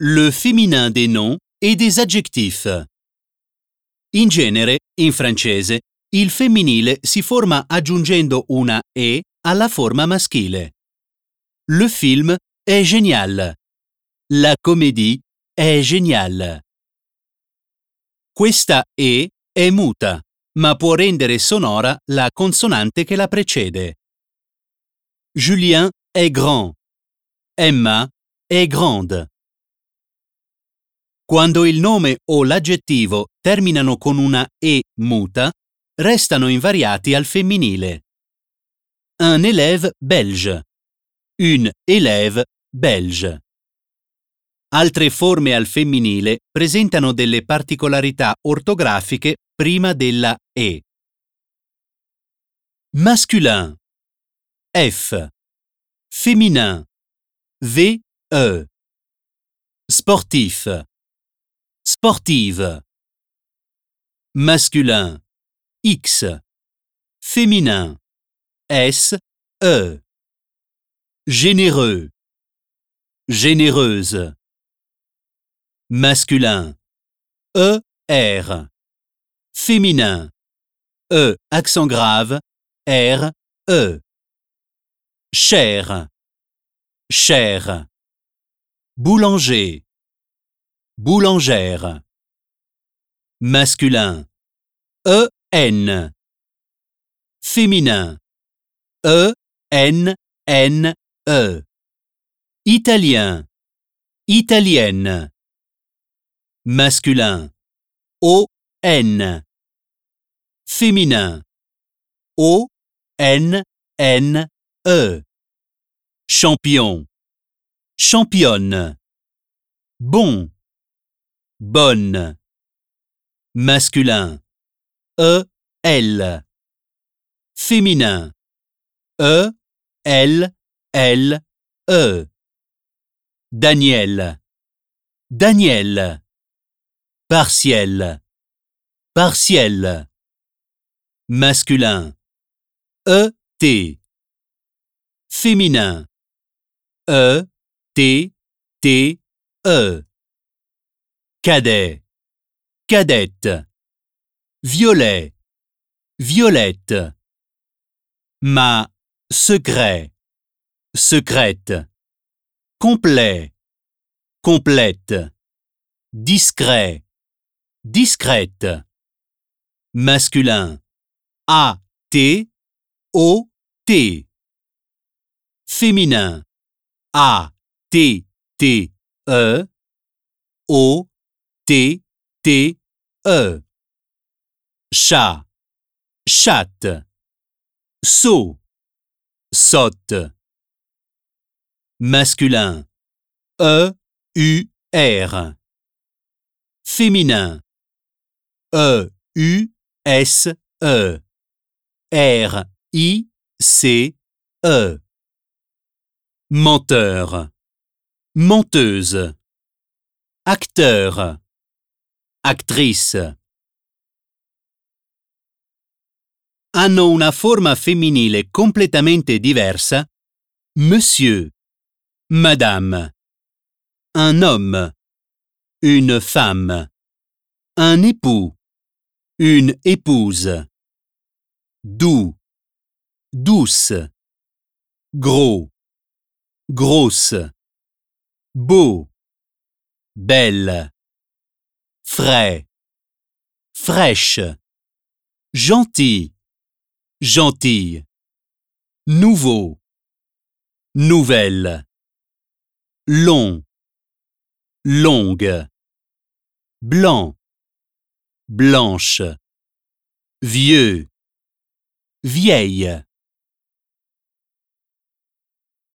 le féminin des noms e des adjectifs. In genere, in francese, il femminile si forma aggiungendo una «e» alla forma maschile. Le film est génial. La comédie est géniale. Questa «e» è muta, ma può rendere sonora la consonante che la precede. Julien est grand. Emma est grande. Quando il nome o l'aggettivo terminano con una «e» muta, restano invariati al femminile. Un élève belge. Une élève belge. Altre forme al femminile presentano delle particolarità ortografiche prima della «e». Masculin. F. Féminin. V-E. Sportif. Sportive. Masculin. X. Féminin. S-E. Généreux. Généreuse. Masculin. E-R. Féminin. E accent grave, R-E. Cher. Cher. Boulanger. Boulangère. Masculin. E-N. Féminin. E-N-N-E. Italien. Italienne. Masculin. O-N. Féminin. O-N-N-E. Champion. Championne. Bon. Bonne. Masculin. E-L. Féminin. E-L-L-E. Daniel. Daniel. Partiel. Partiel. Masculin. E-T. Féminin. E-T-T-E. Cadet. Cadette. Violet. Violette. Ma. Secret. Secrète. Complet. Complète. Discret. Discrète. Masculin. A-T-O-T. Féminin. A-T-T-E. O-T-T-E. Chat. Chatte. Sot. Sotte. Masculin. E-U-R. Féminin. E-U-S-E. R-I-C-E. Menteur. Menteuse. Acteur. Actrice. Hanno una forma femminile completamente diversa monsieur, madame, un homme, une femme, un époux, une épouse, doux, douce, gros, grosse, beau, belle, frais, fraîche, gentil, gentille, nouveau, nouvelle, long, longue, blanc, blanche, vieux, vieille.